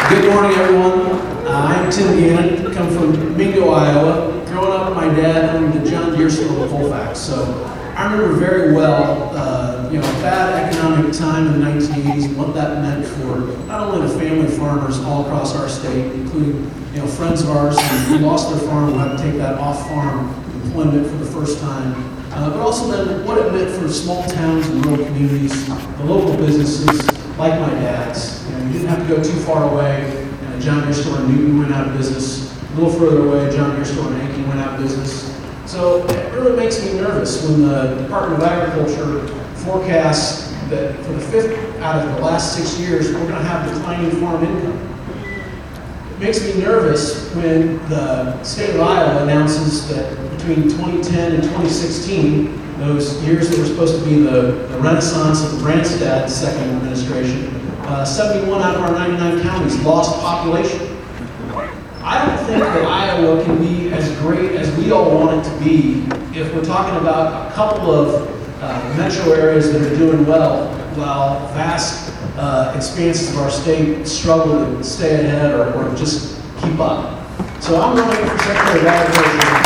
Good morning, everyone. I'm Tim Gannon, come from Mingo, Iowa. Growing up, my dad owned the John Deere store of Colfax, so I remember very well, bad economic time in the 1980s, and what that meant for not only the family farmers all across our state, including friends of ours who lost their farm, who had to take that off-farm employment for the first time, but also then what it meant for small towns and rural communities, the local businesses like my dad's. You didn't have to go too far away. John Deere store in Newton went out of business. A little further away, John Deere store in Aiken went out of business. So it really makes me nervous when the Department of Agriculture forecasts that for the fifth out of the last 6 years, we're going to have declining farm income. It makes me nervous when the state of Iowa announces that between 2010 and 2016, those years that were supposed to be the renaissance of the Branstad second administration, 71 out of our 99 counties lost population. I don't think that Iowa can be as great as we all want it to be if we're talking about a couple of metro areas that are doing well, while vast expanses of our state struggle to stay ahead or just keep up. So I'm running for Secretary of Agriculture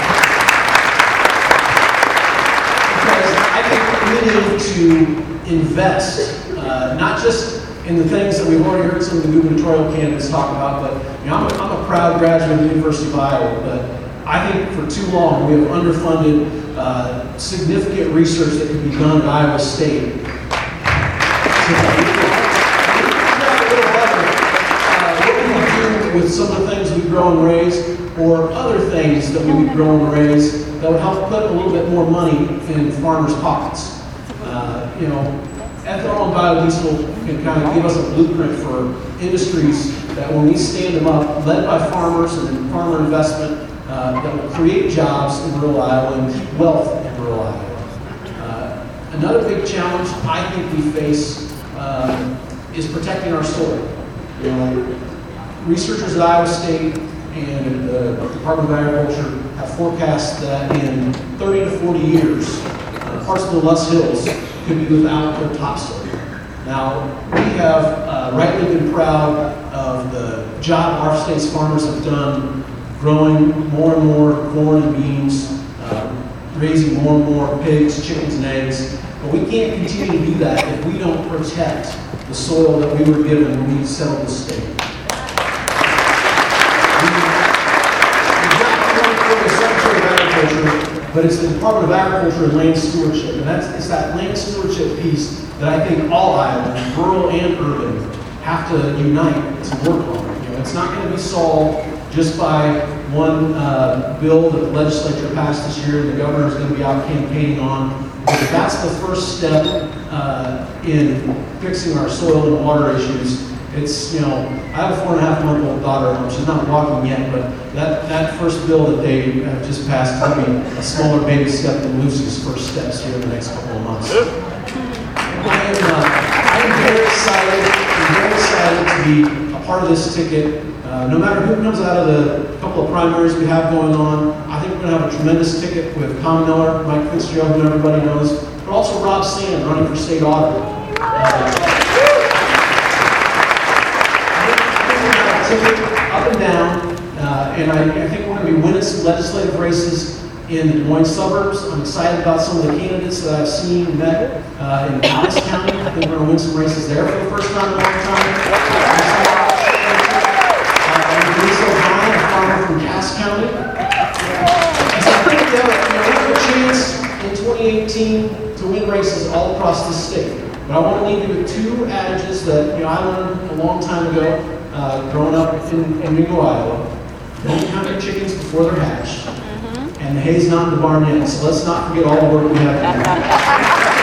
because I think we need to invest, not just in the things that we've already heard some of the gubernatorial candidates talk about, but I'm a proud graduate of the University of Iowa, but I think for too long we have underfunded significant research that could be done at Iowa State. What we can do with some of the things we grow and raise, or other things that we would grow and raise that would help put a little bit more money in farmers' pockets. Ethanol and biodiesel can kind of give us a blueprint for industries that when we stand them up, led by farmers and farmer investment, that will create jobs in rural Iowa and keep wealth in rural Iowa. Another big challenge I think we face is protecting our soil. Researchers at Iowa State and the Department of Agriculture have forecast that in 30 to 40 years, parts of the Luss Hills could be without their topsoil. Now, we have rightly been proud of the job our state's farmers have done growing more and more corn and beans, raising more and more pigs, chickens, and eggs. But we can't continue to do that if we don't protect the soil that we were given when we settled the state. But it's the Department of Agriculture and Land Stewardship, and it's that land stewardship piece that I think all Iowans, rural and urban, have to unite to work on. It's not going to be solved just by one bill that the legislature passed this year and the governor is going to be out campaigning on. But that's the first step in fixing our soil and water issues. It's, I have a 4.5-month-old daughter. She's not walking yet, but that first bill that they have just passed will be a smaller baby step than Lucy's first steps here in the next couple of months. I am very excited to be a part of this ticket. No matter who comes out of the couple of primaries we have going on, I think we're going to have a tremendous ticket with Tom Miller, Mike Fitzgerald, who everybody knows, but also Rob Sand running for state auditor. Up and down, and I think we're going to be winning some legislative races in the Des Moines suburbs. I'm excited about some of the candidates that I've seen met in Dallas County. I think we're going to win some races there for the first time in a long time. Lisa O'Brien, a farmer from Cass County. And so I think we have a chance in 2018 to win races all across the state. But I want to leave you with two adages that I learned a long time ago. Growing up in Mingo, Iowa. Don't count your chickens before they're hatched. And the hay's not in the barn yet, so let's not forget all the work we have to do.